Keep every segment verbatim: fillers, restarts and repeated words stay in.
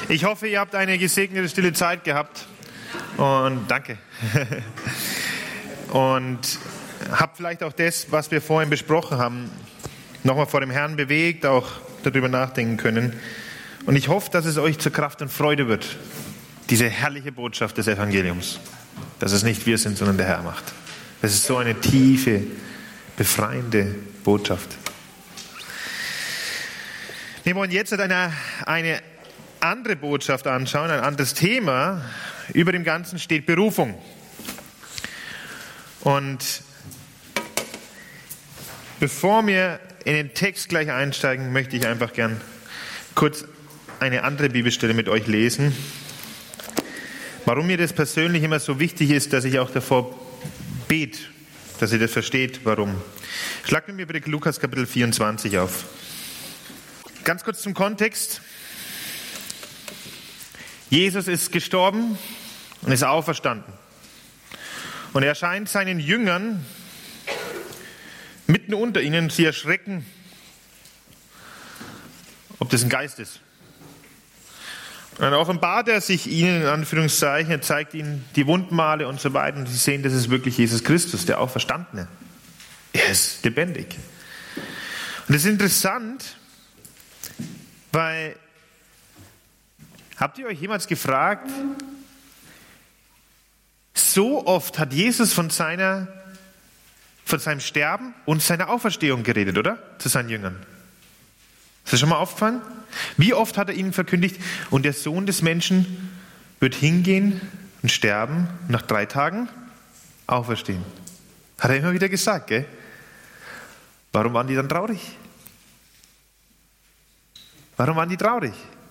Ich hoffe, ihr habt eine gesegnete stille Zeit gehabt. Und danke. Und habt vielleicht auch das, was wir vorhin besprochen haben, nochmal vor dem Herrn bewegt, auch darüber nachdenken können. Und ich hoffe, dass es euch zur Kraft und Freude wird, diese herrliche Botschaft des Evangeliums. Dass es nicht wir sind, sondern der Herr macht. Das ist so eine tiefe, befreiende Botschaft. Wir wollen jetzt eine, eine andere Botschaft anschauen, ein anderes Thema. Über dem Ganzen steht Berufung. Und bevor wir in den Text gleich einsteigen, möchte ich einfach gern kurz eine andere Bibelstelle mit euch lesen. Warum mir das persönlich immer so wichtig ist, dass ich auch davor bete, dass ihr das versteht, warum. Schlagt mit mir bitte Lukas Kapitel vierundzwanzig auf. Ganz kurz zum Kontext. Jesus ist gestorben und ist auferstanden. Und er erscheint seinen Jüngern mitten unter ihnen. Sie erschrecken, ob das ein Geist ist. Und dann offenbart er sich ihnen, in Anführungszeichen, er zeigt ihnen die Wundmale und so weiter. Und sie sehen, das ist wirklich Jesus Christus, der Auferstandene. Er ist lebendig. Und das ist interessant, weil, habt ihr euch jemals gefragt, so oft hat Jesus von seiner, von seinem Sterben und seiner Auferstehung geredet, oder? Zu seinen Jüngern. Ist das schon mal aufgefallen? Wie oft hat er ihnen verkündigt, und der Sohn des Menschen wird hingehen und sterben und nach drei Tagen auferstehen. Hat er immer wieder gesagt, gell? Warum waren die dann traurig? Warum waren die traurig?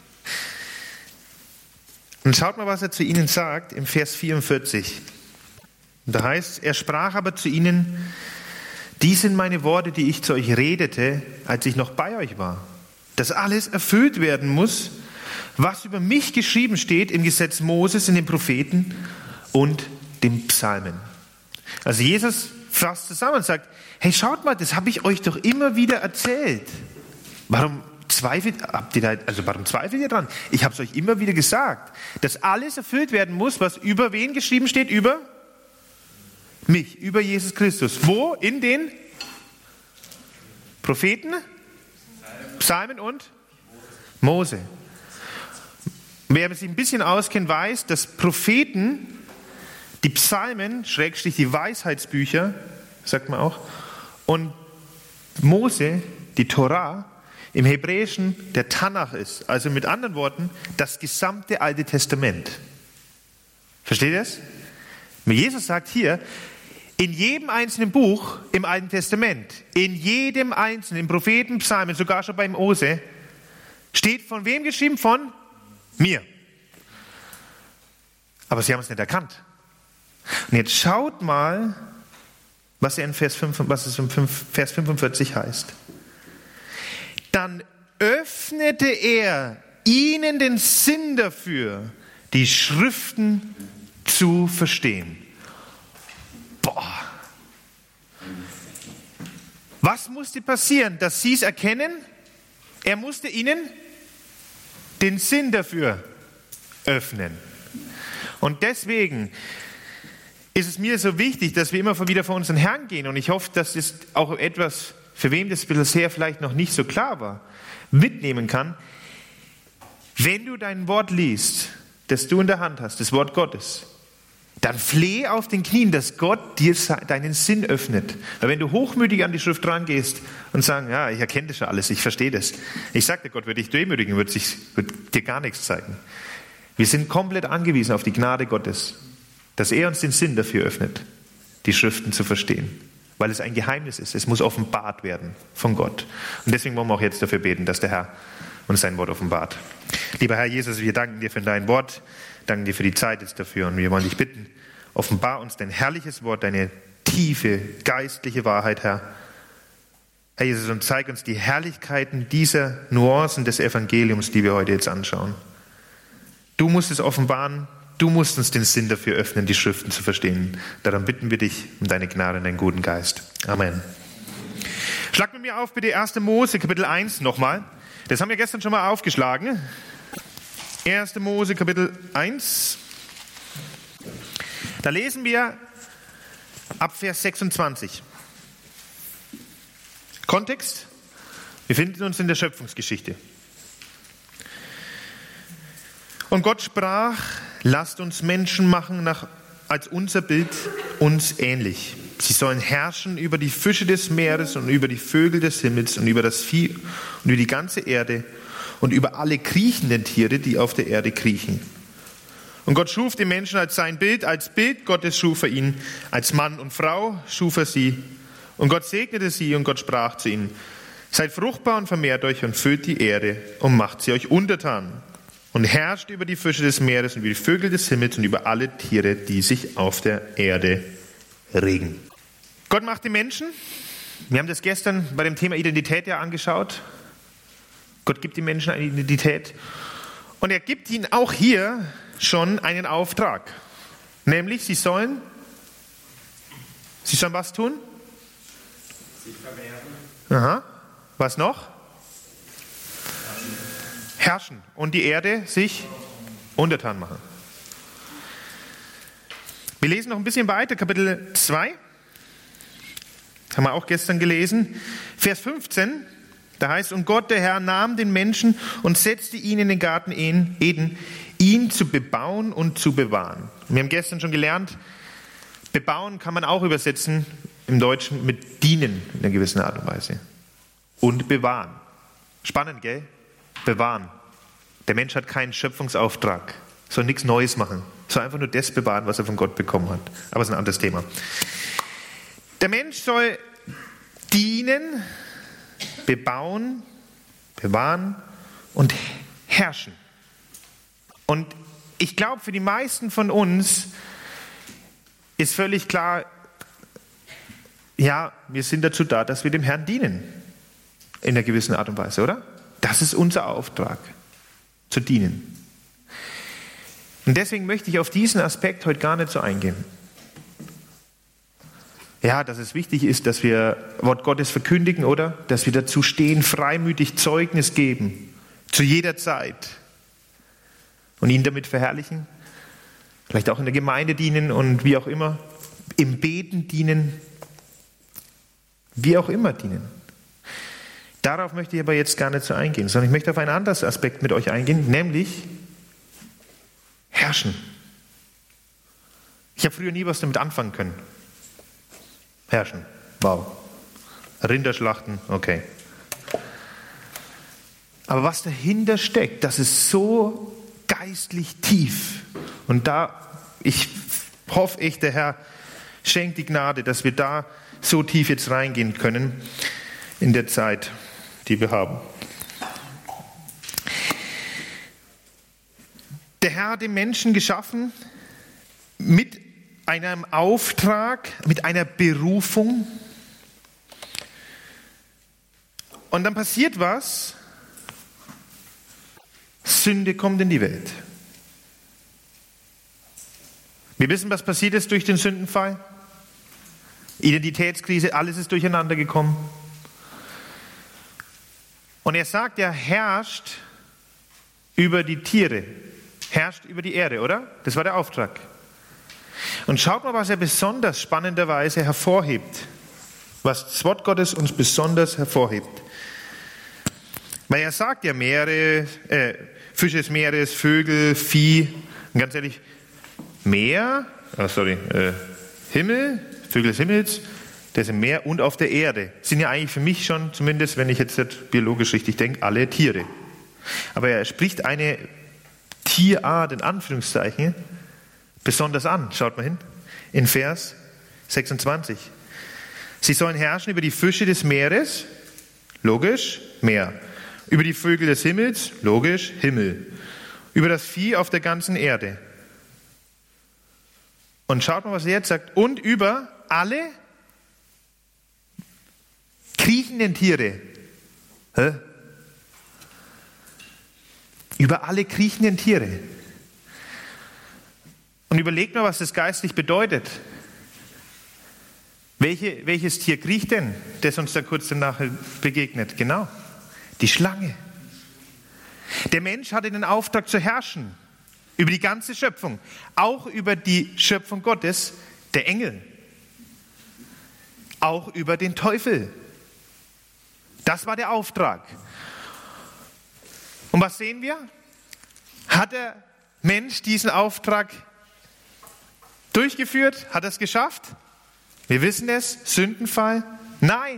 Und schaut mal, was er zu ihnen sagt im Vers vierundvierzig. Und da heißt, er sprach aber zu ihnen, dies sind meine Worte, die ich zu euch redete, als ich noch bei euch war. Dass alles erfüllt werden muss, was über mich geschrieben steht im Gesetz Moses, in den Propheten und den Psalmen. Also Jesus fasst zusammen und sagt, hey, schaut mal, das habe ich euch doch immer wieder erzählt. Warum zweifelt, habt ihr da, also warum zweifelt ihr dran? Ich habe es euch immer wieder gesagt, dass alles erfüllt werden muss, was über wen geschrieben steht? Über mich, über Jesus Christus. Wo? In den Propheten, Psalmen und Mose. Wer sich ein bisschen auskennt, weiß, dass Propheten, die Psalmen, Schrägstrich die Weisheitsbücher, sagt man auch, und Mose, die Torah, im Hebräischen der Tanach ist. Also mit anderen Worten, das gesamte Alte Testament. Versteht ihr das? Jesus sagt hier, in jedem einzelnen Buch im Alten Testament, in jedem einzelnen Propheten, Psalmen, sogar schon beim Mose, steht von wem geschrieben? Von mir. Aber sie haben es nicht erkannt. Und jetzt schaut mal, was, er in Vers fünf, was es im Vers fünfundvierzig heißt. Dann öffnete er ihnen den Sinn dafür, die Schriften zu verstehen. Boah. Was musste passieren, dass sie es erkennen? Er musste ihnen den Sinn dafür öffnen. Und deswegen ist es mir so wichtig, dass wir immer wieder vor unseren Herrn gehen. Und ich hoffe, dass es auch etwas, für wen das bisher vielleicht noch nicht so klar war, mitnehmen kann. Wenn du dein Wort liest, das du in der Hand hast, das Wort Gottes, dann flehe auf den Knien, dass Gott dir deinen Sinn öffnet. Weil wenn du hochmütig an die Schrift rangehst und sagst, ja, ich erkenne das schon alles, ich verstehe das. Ich sagte, Gott würde dich demütigen, wird, sich, wird dir gar nichts zeigen. Wir sind komplett angewiesen auf die Gnade Gottes, dass er uns den Sinn dafür öffnet, die Schriften zu verstehen. Weil es ein Geheimnis ist. Es muss offenbart werden von Gott. Und deswegen wollen wir auch jetzt dafür beten, dass der Herr uns sein Wort offenbart. Lieber Herr Jesus, wir danken dir für dein Wort, danken dir für die Zeit jetzt dafür. Und wir wollen dich bitten, offenbar uns dein herrliches Wort, deine tiefe geistliche Wahrheit, Herr. Herr Jesus, und zeig uns die Herrlichkeiten dieser Nuancen des Evangeliums, die wir heute jetzt anschauen. Du musst es offenbaren. Du musst uns den Sinn dafür öffnen, die Schriften zu verstehen. Darum bitten wir dich um deine Gnade und deinen guten Geist. Amen. Schlag mit mir auf bitte erster Mose, Kapitel eins nochmal. Das haben wir gestern schon mal aufgeschlagen. erster Mose Kapitel eins. Da lesen wir ab Vers sechsundzwanzig. Kontext: Wir befinden uns in der Schöpfungsgeschichte. Und Gott sprach: Lasst uns Menschen machen nach, als unser Bild uns ähnlich. Sie sollen herrschen über die Fische des Meeres und über die Vögel des Himmels und über das Vieh und über die ganze Erde und über alle kriechenden Tiere, die auf der Erde kriechen. Und Gott schuf den Menschen als sein Bild, als Bild Gottes schuf er ihn, als Mann und Frau schuf er sie. Und Gott segnete sie und Gott sprach zu ihnen: Seid fruchtbar und vermehrt euch und füllt die Erde und macht sie euch untertan. Und herrscht über die Fische des Meeres und über die Vögel des Himmels und über alle Tiere, die sich auf der Erde regen. Gott macht den Menschen. Wir haben das gestern bei dem Thema Identität ja angeschaut. Gott gibt den Menschen eine Identität. Und er gibt ihnen auch hier schon einen Auftrag. Nämlich, sie sollen, sie sollen was tun? Sich vermehren. Aha. Was noch? Herrschen und die Erde sich untertan machen. Wir lesen noch ein bisschen weiter, Kapitel zwei. Haben wir auch gestern gelesen. Vers fünfzehn, da heißt: Und Gott, der Herr, nahm den Menschen und setzte ihn in den Garten Eden, ihn zu bebauen und zu bewahren. Wir haben gestern schon gelernt, bebauen kann man auch übersetzen im Deutschen mit dienen in einer gewissen Art und Weise. Und bewahren. Spannend, gell? Bewahren. Der Mensch hat keinen Schöpfungsauftrag, soll nichts Neues machen, soll einfach nur das bewahren, was er von Gott bekommen hat. Aber das ist ein anderes Thema. Der Mensch soll dienen, bebauen, bewahren und herrschen. Und ich glaube, für die meisten von uns ist völlig klar, ja, wir sind dazu da, dass wir dem Herrn dienen. In einer gewissen Art und Weise, oder? Das ist unser Auftrag, zu dienen. Und deswegen möchte ich auf diesen Aspekt heute gar nicht so eingehen. Ja, dass es wichtig ist, dass wir Wort Gottes verkündigen, oder? Dass wir dazu stehen, freimütig Zeugnis geben, zu jeder Zeit. Und ihn damit verherrlichen. Vielleicht auch in der Gemeinde dienen und wie auch immer. Im Beten dienen. Wie auch immer dienen. Darauf möchte ich aber jetzt gar nicht so eingehen, sondern ich möchte auf einen anderen Aspekt mit euch eingehen, nämlich herrschen. Ich habe früher nie was damit anfangen können. Herrschen, wow. Rinderschlachten, okay. Aber was dahinter steckt, das ist so geistlich tief. Und da, ich hoffe echt, der Herr schenkt die Gnade, dass wir da so tief jetzt reingehen können in der Zeit, die wir haben. Der Herr hat den Menschen geschaffen mit einem Auftrag, mit einer Berufung. Und dann passiert was. Sünde kommt in die Welt. Wir wissen, was passiert ist durch den Sündenfall. Identitätskrise, alles ist durcheinander gekommen. Und er sagt, er herrscht über die Tiere, herrscht über die Erde, oder? Das war der Auftrag. Und schaut mal, was er besonders spannenderweise hervorhebt, was das Wort Gottes uns besonders hervorhebt. Weil er sagt ja Meere, äh, Fische des Meeres, Vögel, Vieh, und ganz ehrlich, Meer, oh sorry, äh, Himmel, Vögel des Himmels, das im Meer und auf der Erde sind ja eigentlich für mich schon, zumindest wenn ich jetzt nicht biologisch richtig denke, alle Tiere. Aber er spricht eine Tierart in Anführungszeichen besonders an. Schaut mal hin, in Vers sechsundzwanzig. Sie sollen herrschen über die Fische des Meeres, logisch, Meer. Über die Vögel des Himmels, logisch, Himmel. Über das Vieh auf der ganzen Erde. Und schaut mal, was er jetzt sagt. Und über alle kriechenden Tiere. Hä? Über alle kriechenden Tiere. Und überlegt mal, was das geistlich bedeutet. Welche, welches Tier kriecht denn, das uns da kurz danach begegnet? Genau, die Schlange. Der Mensch hatte den Auftrag zu herrschen über die ganze Schöpfung, auch über die Schöpfung Gottes, der Engel, auch über den Teufel. Das war der Auftrag. Und was sehen wir? Hat der Mensch diesen Auftrag durchgeführt? Hat er es geschafft? Wir wissen es, Sündenfall? Nein.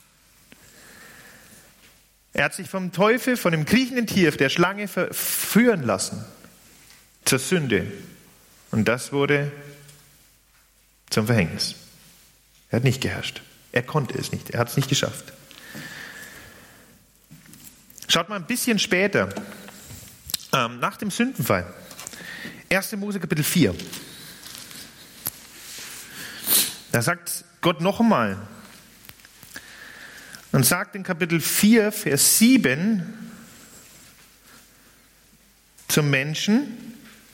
Er hat sich vom Teufel, von dem kriechenden Tier, der Schlange verführen lassen zur Sünde. Und das wurde zum Verhängnis. Er hat nicht geherrscht. Er konnte es nicht. Er hat es nicht geschafft. Schaut mal ein bisschen später, ähm, nach dem Sündenfall. erster Mose Kapitel vier. Da sagt Gott noch einmal und sagt in Kapitel vier, Vers sieben zum Menschen: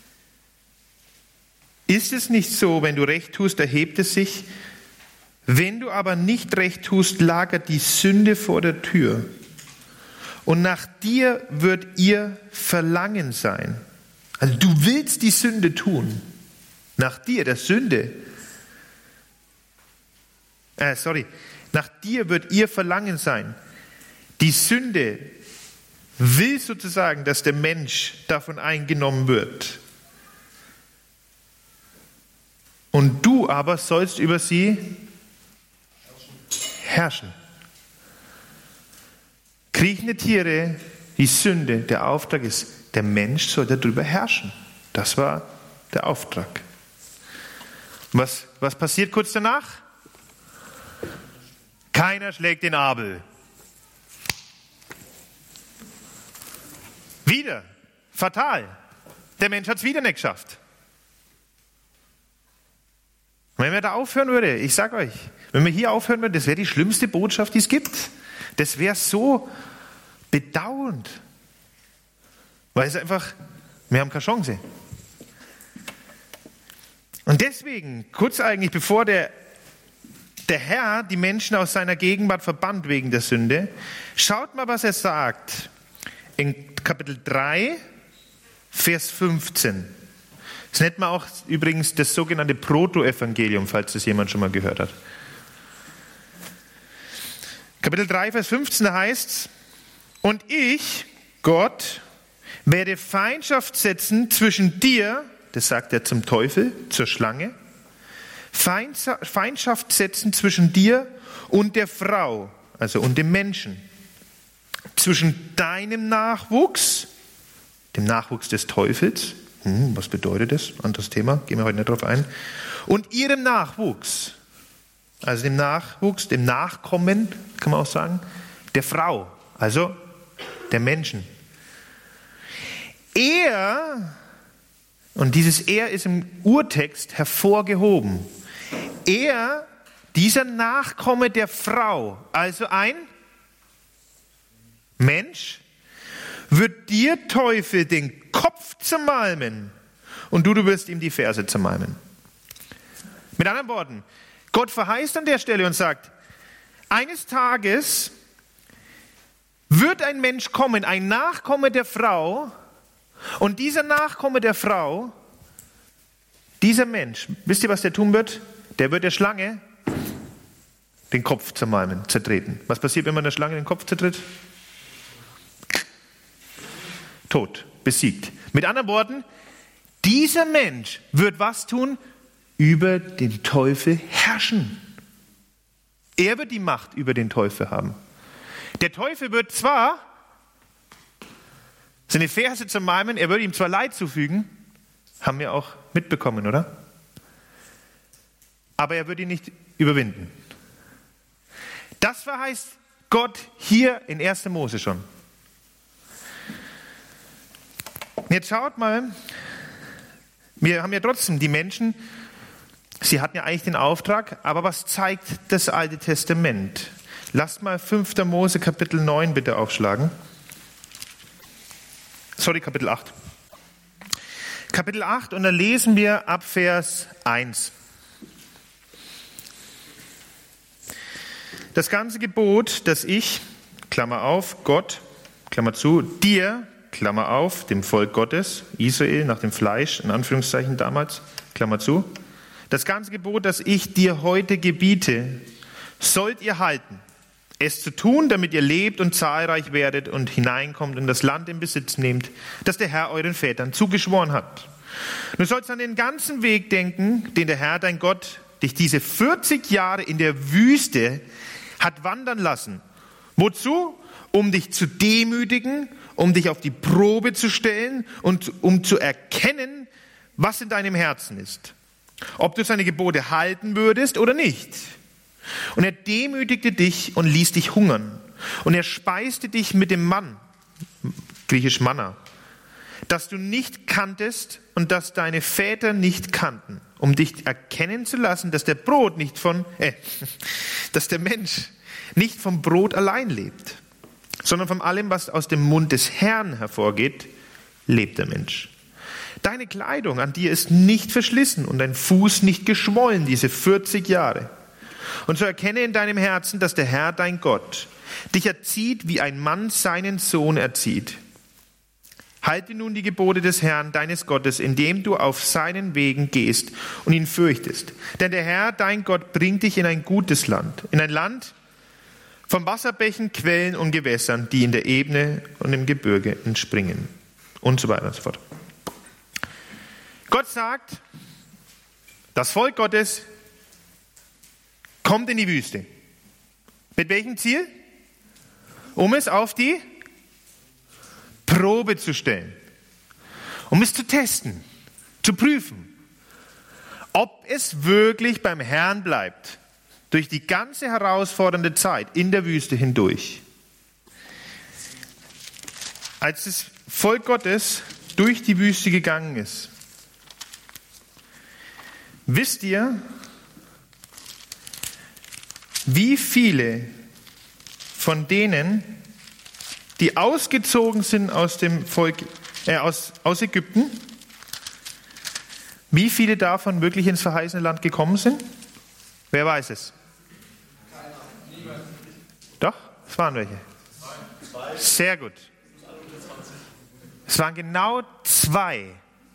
Ist es nicht so, wenn du recht tust, erhebt es sich? Wenn du aber nicht recht tust, lagert die Sünde vor der Tür. Und nach dir wird ihr Verlangen sein. Also du willst die Sünde tun. Nach dir, der Sünde. Äh, sorry. Nach dir wird ihr Verlangen sein. Die Sünde will sozusagen, dass der Mensch davon eingenommen wird. Und du aber sollst über sie herrschen. Kriechende Tiere, die Sünde, der Auftrag ist, der Mensch soll darüber herrschen. Das war der Auftrag. Was, was passiert kurz danach? Keiner schlägt den Abel. Wieder. Fatal. Der Mensch hat es wieder nicht geschafft. Wenn wir da aufhören würde, ich sage euch, wenn wir hier aufhören würden, das wäre die schlimmste Botschaft, die es gibt. Das wäre so bedauernd. Weil es einfach, wir haben keine Chance. Und deswegen, kurz eigentlich, bevor der, der Herr die Menschen aus seiner Gegenwart verbannt wegen der Sünde, schaut mal, was er sagt. In Kapitel drei, Vers fünfzehn. Das nennt man auch übrigens das sogenannte Protoevangelium, falls das jemand schon mal gehört hat. Kapitel drei, Vers fünfzehn heißt es: Und ich, Gott, werde Feindschaft setzen zwischen dir, das sagt er zum Teufel, zur Schlange, Feindschaft setzen zwischen dir und der Frau, also und dem Menschen, zwischen deinem Nachwuchs, dem Nachwuchs des Teufels, hm, was bedeutet das? Anderes Thema, gehen wir heute nicht drauf ein, und ihrem Nachwuchs, also dem Nachwuchs, dem Nachkommen, kann man auch sagen, der Frau, also der Menschen. Er, und dieses Er ist im Urtext hervorgehoben, er, dieser Nachkomme der Frau, also ein Mensch, wird dir, Teufel, den Kopf zermalmen und du, du wirst ihm die Ferse zermalmen. Mit anderen Worten, Gott verheißt an der Stelle und sagt, eines Tages wird ein Mensch kommen, ein Nachkomme der Frau, und dieser Nachkomme der Frau, dieser Mensch, wisst ihr, was der tun wird? Der wird der Schlange den Kopf zermalmen, zertreten. Was passiert, wenn man der Schlange den Kopf zertritt? Tot, besiegt. Mit anderen Worten, dieser Mensch wird was tun? Über den Teufel herrschen. Er wird die Macht über den Teufel haben. Der Teufel wird zwar seine Ferse zermalmen, er wird ihm zwar Leid zufügen, haben wir auch mitbekommen, oder? Aber er wird ihn nicht überwinden. Das verheißt Gott hier in erster Mose schon. Jetzt schaut mal, wir haben ja trotzdem die Menschen, sie hatten ja eigentlich den Auftrag, aber was zeigt das Alte Testament? Lasst mal fünfter Mose Kapitel neun bitte aufschlagen. Sorry, Kapitel acht. Kapitel acht, und da lesen wir ab Vers eins. Das ganze Gebot, das ich, Klammer auf, Gott, Klammer zu, dir, Klammer auf, dem Volk Gottes, Israel, nach dem Fleisch, in Anführungszeichen damals, Klammer zu. Das ganze Gebot, das ich dir heute gebiete, sollt ihr halten, es zu tun, damit ihr lebt und zahlreich werdet und hineinkommt und das Land in Besitz nehmt, das der Herr euren Vätern zugeschworen hat. Du sollst an den ganzen Weg denken, den der Herr, dein Gott, dich diese vierzig Jahre in der Wüste hat wandern lassen. Wozu? Um dich zu demütigen, um dich auf die Probe zu stellen und um zu erkennen, was in deinem Herzen ist. Ob du seine Gebote halten würdest oder nicht. Und er demütigte dich und ließ dich hungern. Und er speiste dich mit dem Mann, griechisch Manna, das du nicht kanntest und das deine Väter nicht kannten, um dich erkennen zu lassen, dass der Brot nicht von, äh, dass der Mensch nicht vom Brot allein lebt, sondern von allem, was aus dem Mund des Herrn hervorgeht, lebt der Mensch. Deine Kleidung an dir ist nicht verschlissen und dein Fuß nicht geschwollen diese vierzig Jahre. Und so erkenne in deinem Herzen, dass der Herr, dein Gott, dich erzieht, wie ein Mann seinen Sohn erzieht. Halte nun die Gebote des Herrn, deines Gottes, indem du auf seinen Wegen gehst und ihn fürchtest. Denn der Herr, dein Gott, bringt dich in ein gutes Land, in ein Land von Wasserbächen, Quellen und Gewässern, die in der Ebene und im Gebirge entspringen. Und so weiter und so fort. Gott sagt, das Volk Gottes kommt in die Wüste. Mit welchem Ziel? Um es auf die Probe zu stellen. Um es zu testen, zu prüfen, ob es wirklich beim Herrn bleibt, durch die ganze herausfordernde Zeit in der Wüste hindurch. Als das Volk Gottes durch die Wüste gegangen ist, wisst ihr, wie viele von denen, die ausgezogen sind aus dem Volk, äh, aus, aus Ägypten, wie viele davon wirklich ins verheißene Land gekommen sind? Wer weiß es? Doch, es waren welche. Sehr gut. Es waren genau zwei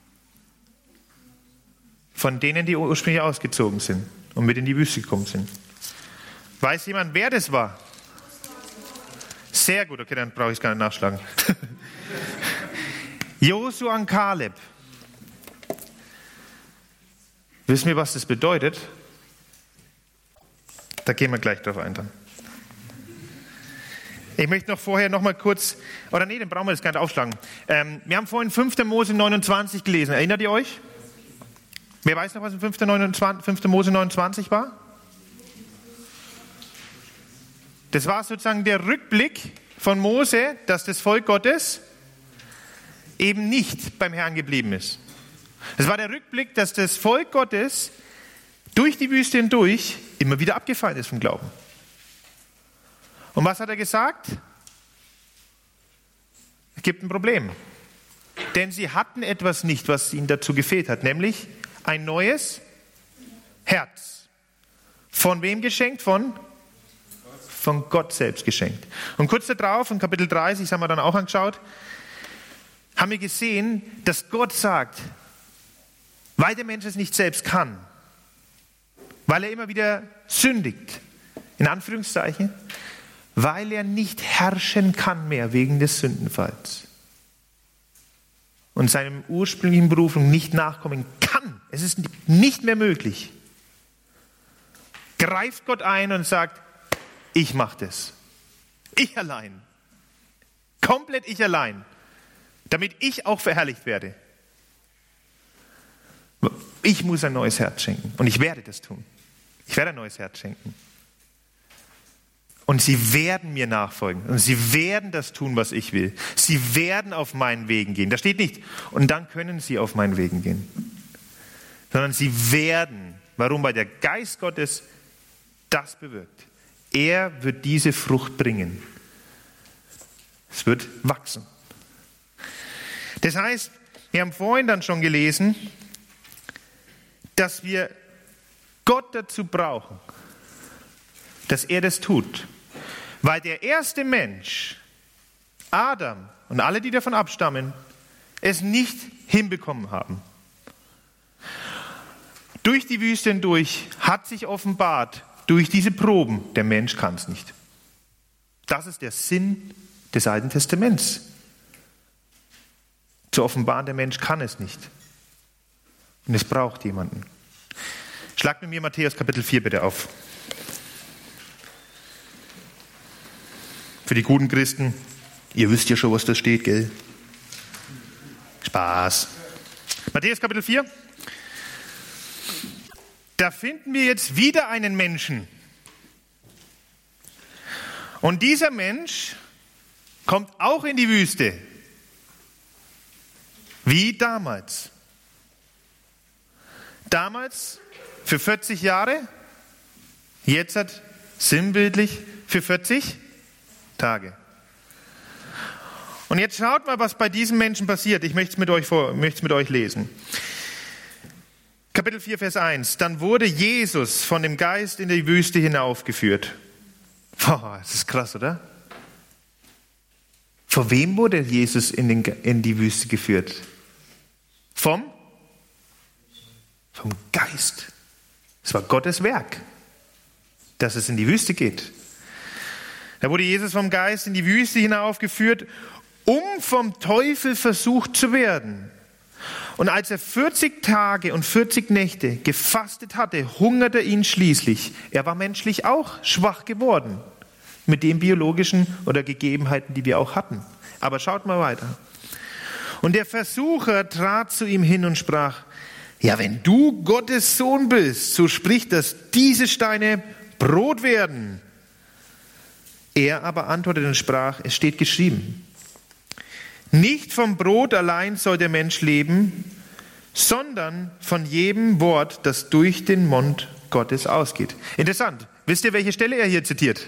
von denen, die ursprünglich ausgezogen sind und mit in die Wüste gekommen sind. Weiß jemand, wer das war? Sehr gut, okay, dann brauche ich es gar nicht nachschlagen. Josua und Kaleb. Wissen wir, was das bedeutet? Da gehen wir gleich drauf ein dann. Ich möchte noch vorher noch mal kurz, oder nee, dann brauchen wir das gar nicht aufschlagen. Ähm, wir haben vorhin fünfter Mose neunundzwanzig gelesen. Erinnert ihr euch? Wer weiß noch, was in fünfter Mose neunundzwanzig war? Das war sozusagen der Rückblick von Mose, dass das Volk Gottes eben nicht beim Herrn geblieben ist. Es war der Rückblick, dass das Volk Gottes durch die Wüste hindurch immer wieder abgefallen ist vom Glauben. Und was hat er gesagt? Es gibt ein Problem. Denn sie hatten etwas nicht, was ihnen dazu gefehlt hat, nämlich ein neues Herz. Von wem geschenkt? Von Von Gott selbst geschenkt. Und kurz darauf, in Kapitel dreißig, das haben wir dann auch angeschaut, haben wir gesehen, dass Gott sagt, weil der Mensch es nicht selbst kann, weil er immer wieder sündigt, in Anführungszeichen, weil er nicht herrschen kann mehr wegen des Sündenfalls und seinem ursprünglichen Berufung nicht nachkommen kann. Es ist nicht mehr möglich. Greift Gott ein und sagt, ich mache das. Ich allein. Komplett ich allein. Damit ich auch verherrlicht werde. Ich muss ein neues Herz schenken. Und ich werde das tun. Ich werde ein neues Herz schenken. Und sie werden mir nachfolgen. Und sie werden das tun, was ich will. Sie werden auf meinen Wegen gehen. Da steht nicht, und dann können sie auf meinen Wegen gehen. Sondern sie werden. Warum? Weil der Geist Gottes das bewirkt. Er wird diese Frucht bringen. Es wird wachsen. Das heißt, wir haben vorhin dann schon gelesen, dass wir Gott dazu brauchen, dass er das tut. Weil der erste Mensch, Adam, und alle, die davon abstammen, es nicht hinbekommen haben. Durch die Wüste hindurch hat sich offenbart, durch diese Proben, der Mensch kann es nicht. Das ist der Sinn des Alten Testaments. Zu offenbaren, der Mensch kann es nicht. Und es braucht jemanden. Schlag mit mir Matthäus Kapitel vier bitte auf. Für die guten Christen, ihr wisst ja schon, was da steht, gell? Spaß. Matthäus Kapitel vier. Da finden wir jetzt wieder einen Menschen. Und dieser Mensch kommt auch in die Wüste. Wie damals. Damals für vierzig Jahre, jetzt hat sinnbildlich für vierzig Tage. Und jetzt schaut mal, was bei diesem Menschen passiert. Ich möchte es mit euch, vor, möchte es mit euch lesen. Kapitel vier, Vers eins. Dann wurde Jesus von dem Geist in die Wüste hinaufgeführt. Boah, das ist krass, oder? Vor wem wurde Jesus in, den, in die Wüste geführt? Vom? Vom Geist. Es war Gottes Werk, dass es in die Wüste geht. Da wurde Jesus vom Geist in die Wüste hinaufgeführt, um vom Teufel versucht zu werden. Und als er vierzig Tage und vierzig Nächte gefastet hatte, hungerte ihn schließlich. Er war menschlich auch schwach geworden, mit den biologischen oder Gegebenheiten, die wir auch hatten. Aber schaut mal weiter. Und der Versucher trat zu ihm hin und sprach, ja, wenn du Gottes Sohn bist, so sprich, dass diese Steine Brot werden. Er aber antwortete und sprach, es steht geschrieben, nicht vom Brot allein soll der Mensch leben, sondern von jedem Wort, das durch den Mund Gottes ausgeht. Interessant. Wisst ihr, welche Stelle er hier zitiert?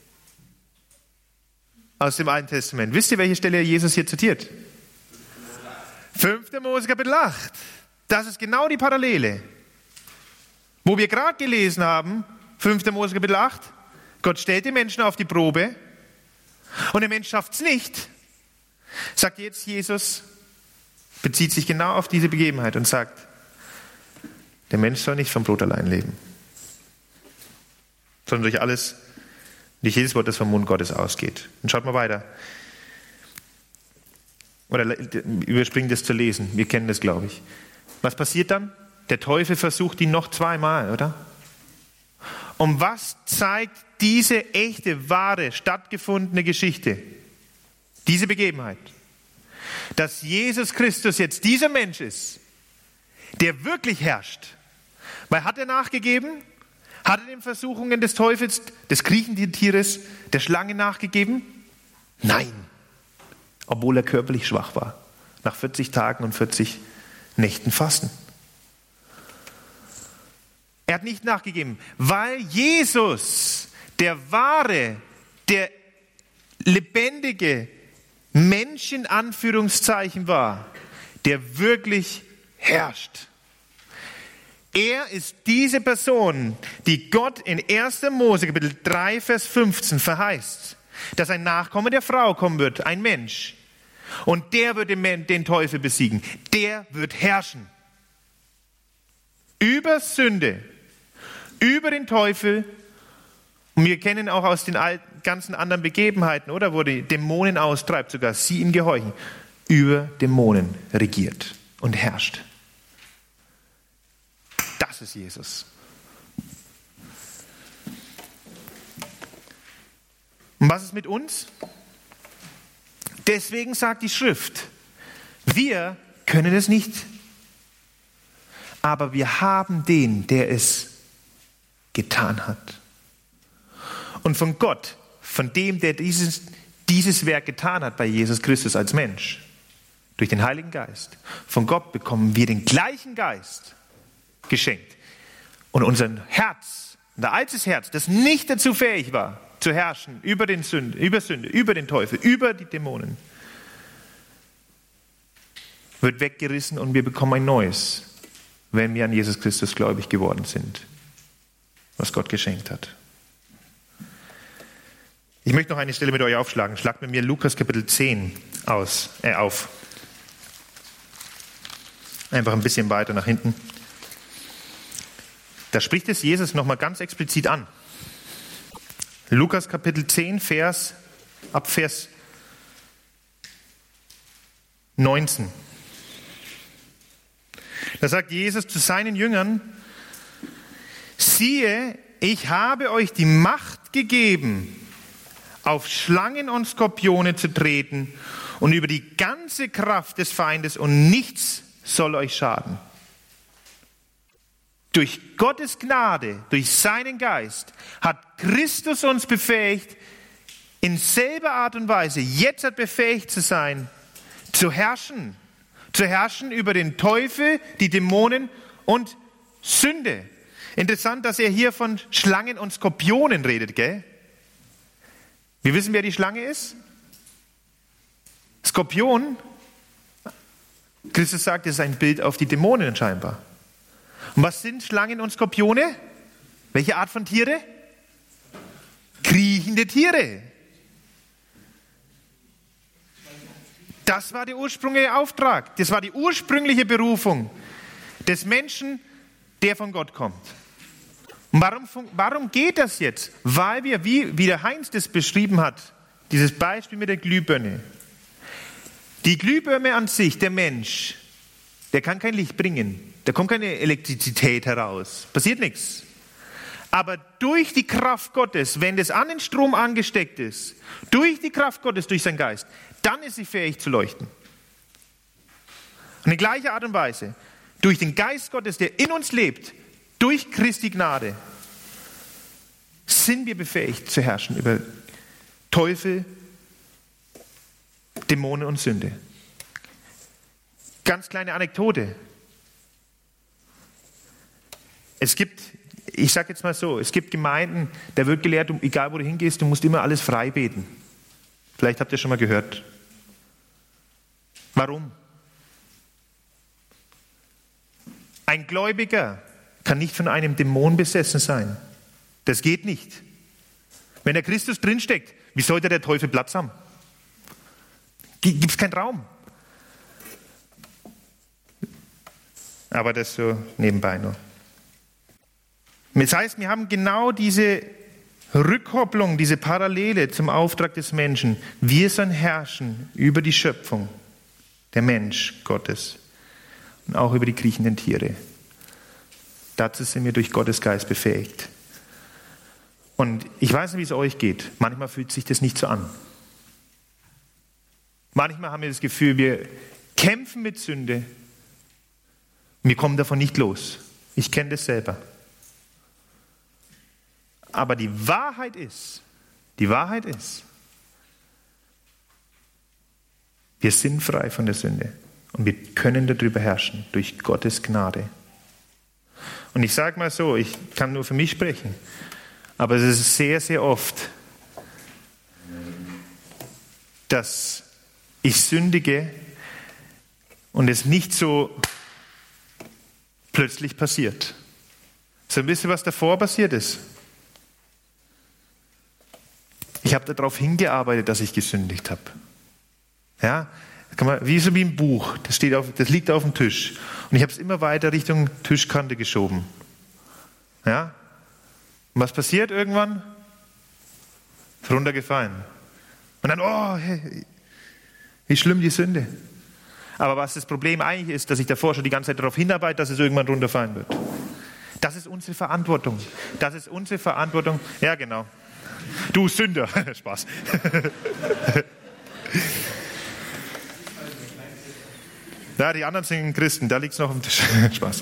Aus dem Alten Testament. Wisst ihr, welche Stelle er Jesus hier zitiert? fünfter Mose Kapitel acht. Das ist genau die Parallele. Wo wir gerade gelesen haben, fünfter Mose Kapitel acht, Gott stellt den Menschen auf die Probe und der Mensch schafft es nicht. Sagt jetzt Jesus, bezieht sich genau auf diese Begebenheit und sagt, der Mensch soll nicht vom Brot allein leben, sondern durch alles, durch jedes Wort, das vom Mund Gottes ausgeht. Und schaut mal weiter. Oder überspringt das zu lesen, wir kennen das, glaube ich. Was passiert dann? Der Teufel versucht ihn noch zweimal, oder? Und was zeigt diese echte, wahre, stattgefundene Geschichte? Diese Begebenheit. Dass Jesus Christus jetzt dieser Mensch ist, der wirklich herrscht. Weil hat er nachgegeben? Hat er den Versuchungen des Teufels, des kriechenden Tieres, der Schlange nachgegeben? Nein. Obwohl er körperlich schwach war. Nach vierzig Tagen und vierzig Nächten Fasten. Er hat nicht nachgegeben, weil Jesus der wahre, der lebendige Mensch in Anführungszeichen war, der wirklich herrscht. Er ist diese Person, die Gott in erster Mose Kapitel drei, Vers fünfzehn verheißt, dass ein Nachkomme der Frau kommen wird, ein Mensch. Und der wird den Teufel besiegen. Der wird herrschen. Über Sünde, über den Teufel. Und wir kennen auch aus den ganzen anderen Begebenheiten, oder, wo die Dämonen austreibt, sogar sie ihm gehorchen, über Dämonen regiert und herrscht. Das ist Jesus. Und was ist mit uns? Deswegen sagt die Schrift, wir können es nicht, aber wir haben den, der es getan hat. Und von Gott, von dem, der dieses, dieses Werk getan hat bei Jesus Christus als Mensch, durch den Heiligen Geist, von Gott bekommen wir den gleichen Geist geschenkt. Und unser Herz, unser altes Herz, das nicht dazu fähig war, zu herrschen über den Sünde, über Sünde, über den Teufel, über die Dämonen, wird weggerissen und wir bekommen ein neues, wenn wir an Jesus Christus gläubig geworden sind, was Gott geschenkt hat. Ich möchte noch eine Stelle mit euch aufschlagen. Schlagt mit mir Lukas Kapitel zehn aus, äh, auf. Einfach ein bisschen weiter nach hinten. Da spricht es Jesus nochmal ganz explizit an. Lukas Kapitel zehn, Vers, ab Vers neunzehn. Da sagt Jesus zu seinen Jüngern: Siehe, ich habe euch die Macht gegeben, auf Schlangen und Skorpione zu treten und über die ganze Kraft des Feindes, und nichts soll euch schaden. Durch Gottes Gnade, durch seinen Geist hat Christus uns befähigt, in selber Art und Weise jetzt befähigt zu sein, zu herrschen. Zu herrschen über den Teufel, die Dämonen und Sünde. Interessant, dass er hier von Schlangen und Skorpionen redet, gell? Wir wissen, wer die Schlange ist? Skorpion, Christus sagt, es ist ein Bild auf die Dämonen scheinbar. Und was sind Schlangen und Skorpione? Welche Art von Tiere? Kriechende Tiere. Das war der ursprüngliche Auftrag. Das war die ursprüngliche Berufung des Menschen, der von Gott kommt. Und warum, warum geht das jetzt? Weil wir, wie, wie der Heinz das beschrieben hat, dieses Beispiel mit der Glühbirne. Die Glühbirne an sich, der Mensch, der kann kein Licht bringen. Da kommt keine Elektrizität heraus. Passiert nichts. Aber durch die Kraft Gottes, wenn das an den Strom angesteckt ist, durch die Kraft Gottes, durch seinen Geist, dann ist sie fähig zu leuchten. Und in gleicher Art und Weise, durch den Geist Gottes, der in uns lebt, durch Christi Gnade, sind wir befähigt zu herrschen über Teufel, Dämonen und Sünde. Ganz kleine Anekdote. Es gibt, ich sage jetzt mal so, es gibt Gemeinden, da wird gelehrt, egal wo du hingehst, du musst immer alles frei beten. Vielleicht habt ihr schon mal gehört. Warum? Ein Gläubiger kann nicht von einem Dämon besessen sein. Das geht nicht. Wenn der Christus drinsteckt, wie sollte der Teufel Platz haben? Gibt es keinen Raum. Aber das so nebenbei nur. Das heißt, wir haben genau diese Rückkopplung, diese Parallele zum Auftrag des Menschen. Wir sollen herrschen über die Schöpfung, der Mensch Gottes, und auch über die kriechenden Tiere. Dazu sind wir durch Gottes Geist befähigt. Und ich weiß nicht, wie es euch geht. Manchmal fühlt sich das nicht so an. Manchmal haben wir das Gefühl, wir kämpfen mit Sünde. Wir kommen davon nicht los. Ich kenne das selber. Aber die Wahrheit ist, die Wahrheit ist, wir sind frei von der Sünde und wir können darüber herrschen durch Gottes Gnade. Und ich sage mal so, ich kann nur für mich sprechen, aber es ist sehr, sehr oft, dass ich sündige und es nicht so plötzlich passiert. So, wisst ihr, was davor passiert ist? Ich habe darauf hingearbeitet, dass ich gesündigt habe. Ja, kann man, wie so wie ein Buch, das, steht auf, das liegt auf dem Tisch. Und ich habe es immer weiter Richtung Tischkante geschoben. Ja? Und was passiert irgendwann? Ist runtergefallen. Und dann, oh, hey, wie schlimm die Sünde. Aber was das Problem eigentlich ist, dass ich davor schon die ganze Zeit darauf hinarbeite, dass es irgendwann runterfallen wird. Das ist unsere Verantwortung. Das ist unsere Verantwortung. Ja, genau. Du Sünder. Spaß. Ja, die anderen sind Christen, da liegt es noch auf dem Tisch. Spaß.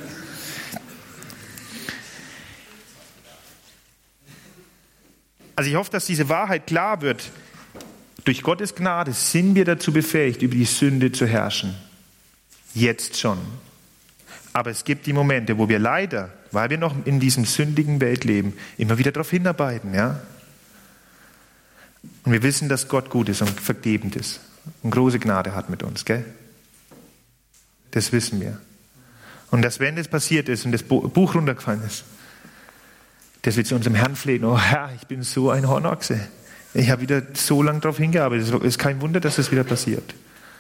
Also ich hoffe, dass diese Wahrheit klar wird. Durch Gottes Gnade sind wir dazu befähigt, über die Sünde zu herrschen. Jetzt schon. Aber es gibt die Momente, wo wir leider, weil wir noch in diesem sündigen Welt leben, immer wieder darauf hinarbeiten. Ja? Und wir wissen, dass Gott gut ist und vergebend ist und große Gnade hat mit uns. Gell? Das wissen wir. Und dass, wenn das passiert ist und das Buch runtergefallen ist, dass wir zu unserem Herrn flehen: Oh Herr, ich bin so ein Hornochse. Ich habe wieder so lange darauf hingearbeitet. Es ist kein Wunder, dass das wieder passiert.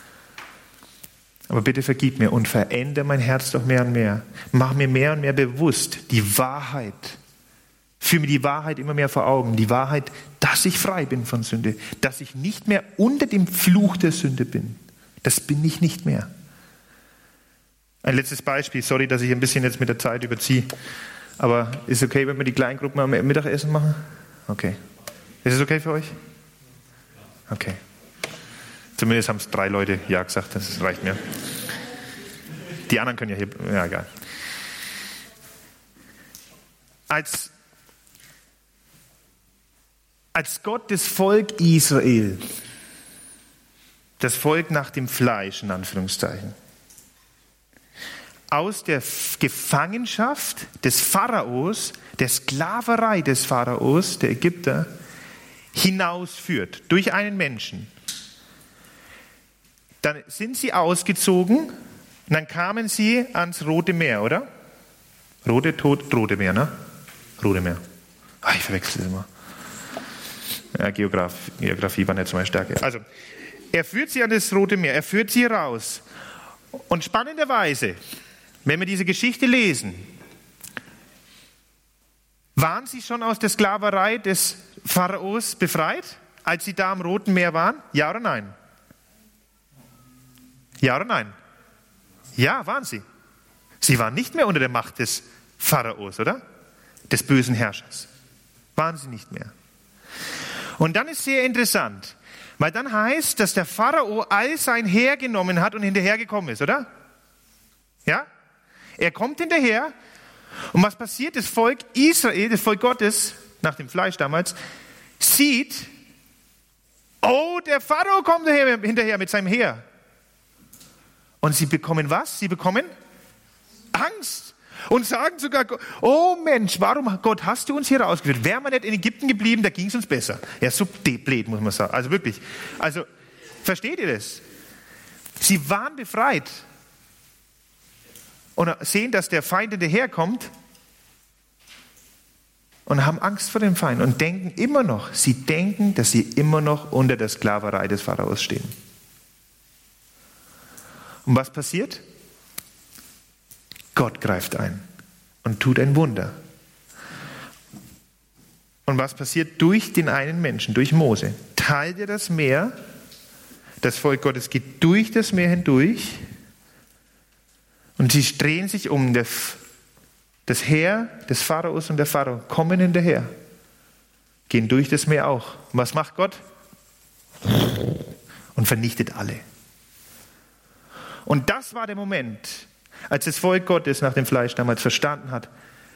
Aber bitte vergib mir und verändere mein Herz doch mehr und mehr. Mach mir mehr und mehr bewusst die Wahrheit. Führe mir die Wahrheit immer mehr vor Augen. Die Wahrheit, dass ich frei bin von Sünde. Dass ich nicht mehr unter dem Fluch der Sünde bin. Das bin ich nicht mehr. Ein letztes Beispiel. Sorry, dass ich ein bisschen jetzt mit der Zeit überziehe. Aber ist es okay, wenn wir die Kleingruppen am Mittagessen machen? Okay. Ist es okay für euch? Okay. Zumindest haben es drei Leute ja gesagt, das reicht mir. Die anderen können ja hier, ja egal. Als, als Gott das Volk Israel, das Volk nach dem Fleisch in Anführungszeichen, aus der Gefangenschaft des Pharaos, der Sklaverei des Pharaos, der Ägypter, hinausführt durch einen Menschen. Dann sind sie ausgezogen und dann kamen sie ans Rote Meer, oder? Rote, Tod, Rote Meer, ne? Rote Meer. Ah, ich verwechsel das immer. Ja, Geograf, Geografie war nicht so meine Stärke. Also, er führt sie an das Rote Meer, er führt sie raus. Und spannenderweise, wenn wir diese Geschichte lesen, waren sie schon aus der Sklaverei des Pharaos befreit, als sie da am Roten Meer waren? Ja oder nein? Ja oder nein? Ja, waren sie. Sie waren nicht mehr unter der Macht des Pharaos, oder? Des bösen Herrschers. Waren sie nicht mehr. Und dann ist sehr interessant, weil dann heißt, dass der Pharao all sein Heer genommen hat und hinterhergekommen ist, oder? Ja? Er kommt hinterher und was passiert? Das Volk Israel, das Volk Gottes, nach dem Fleisch damals, sieht, oh, der Pharao kommt hinterher mit seinem Heer. Und sie bekommen was? Sie bekommen Angst und sagen sogar, oh Mensch, warum, Gott, hast du uns hier rausgeführt? Wären wir nicht in Ägypten geblieben, da ging es uns besser. Ja, so blöd, muss man sagen. Also wirklich. Also, versteht ihr das? Sie waren befreit und sehen, dass der Feind hinterherkommt und haben Angst vor dem Feind und denken immer noch, sie denken, dass sie immer noch unter der Sklaverei des Pharaos stehen. Und was passiert? Gott greift ein und tut ein Wunder. Und was passiert durch den einen Menschen, durch Mose? Teilt er das Meer, das Volk Gottes geht durch das Meer hindurch und sie drehen sich um. Das, das Heer des Pharaos und der Pharao kommen hinterher, gehen durch das Meer auch. Und was macht Gott? Und vernichtet alle. Und das war der Moment, als das Volk Gottes nach dem Fleisch damals verstanden hat,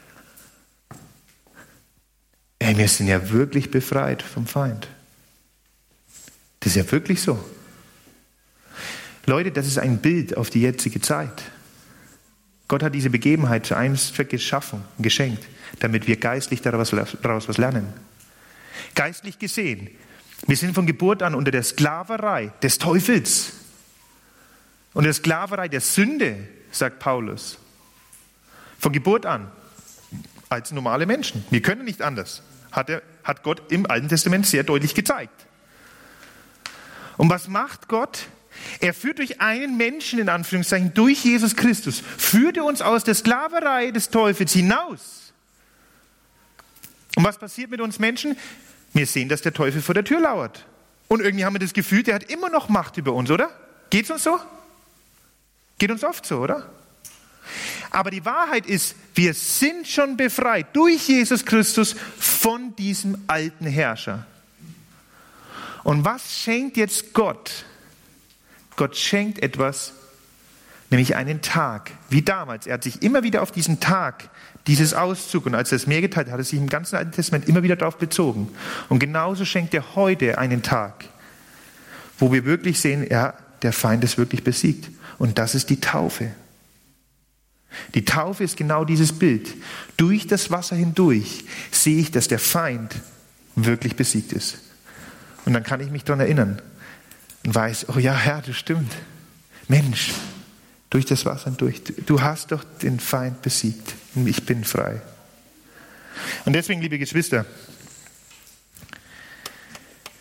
ey, wir sind ja wirklich befreit vom Feind. Das ist ja wirklich so. Leute, das ist ein Bild auf die jetzige Zeit. Gott hat diese Begebenheit zu einem Zweck geschaffen, geschenkt, damit wir geistlich daraus, daraus was lernen. Geistlich gesehen, wir sind von Geburt an unter der Sklaverei des Teufels. Und der Sklaverei der Sünde, sagt Paulus. Von Geburt an. Als normale Menschen. Wir können nicht anders. Hat, er, hat Gott im Alten Testament sehr deutlich gezeigt. Und was macht Gott? Er führt durch einen Menschen, in Anführungszeichen, durch Jesus Christus, führt er uns aus der Sklaverei des Teufels hinaus. Und was passiert mit uns Menschen? Wir sehen, dass der Teufel vor der Tür lauert. Und irgendwie haben wir das Gefühl, der hat immer noch Macht über uns, oder? Geht's uns so? Geht uns oft so, oder? Aber die Wahrheit ist, wir sind schon befreit durch Jesus Christus von diesem alten Herrscher. Und was schenkt jetzt Gott? Gott schenkt etwas, nämlich einen Tag, wie damals. Er hat sich immer wieder auf diesen Tag, dieses Auszug, und als er das Meer geteilt hat, hat er sich im ganzen Alten Testament immer wieder darauf bezogen. Und genauso schenkt er heute einen Tag, wo wir wirklich sehen, ja, der Feind ist wirklich besiegt. Und das ist die Taufe. Die Taufe ist genau dieses Bild. Durch das Wasser hindurch sehe ich, dass der Feind wirklich besiegt ist. Und dann kann ich mich daran erinnern und weiß, oh ja, Herr, das stimmt. Mensch, durch das Wasser hindurch, du hast doch den Feind besiegt und ich bin frei. Und deswegen, liebe Geschwister,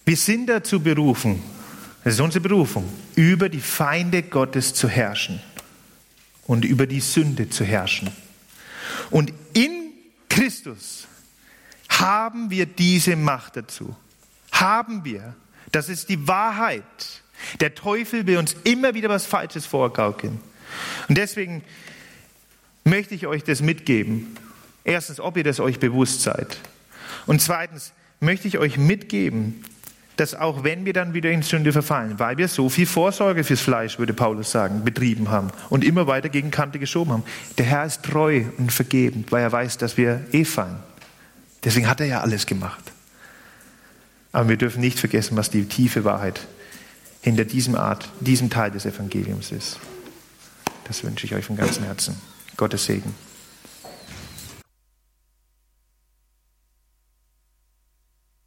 Wir sind dazu berufen, das ist unsere Berufung, über die Feinde Gottes zu herrschen und über die Sünde zu herrschen. Und in Christus haben wir diese Macht dazu. Haben wir. Das ist die Wahrheit. Der Teufel will uns immer wieder was Falsches vorgaukeln. Und deswegen möchte ich euch das mitgeben. Erstens, ob ihr das euch bewusst seid. Und zweitens möchte ich euch mitgeben, dass auch wenn wir dann wieder in Sünde verfallen, weil wir so viel Vorsorge fürs Fleisch, würde Paulus sagen, betrieben haben und immer weiter gegen Kante geschoben haben, der Herr ist treu und vergebend, weil er weiß, dass wir eh fallen. Deswegen hat er ja alles gemacht. Aber wir dürfen nicht vergessen, was die tiefe Wahrheit hinter diesem Art, diesem Teil des Evangeliums ist. Das wünsche ich euch von ganzem Herzen. Gottes Segen.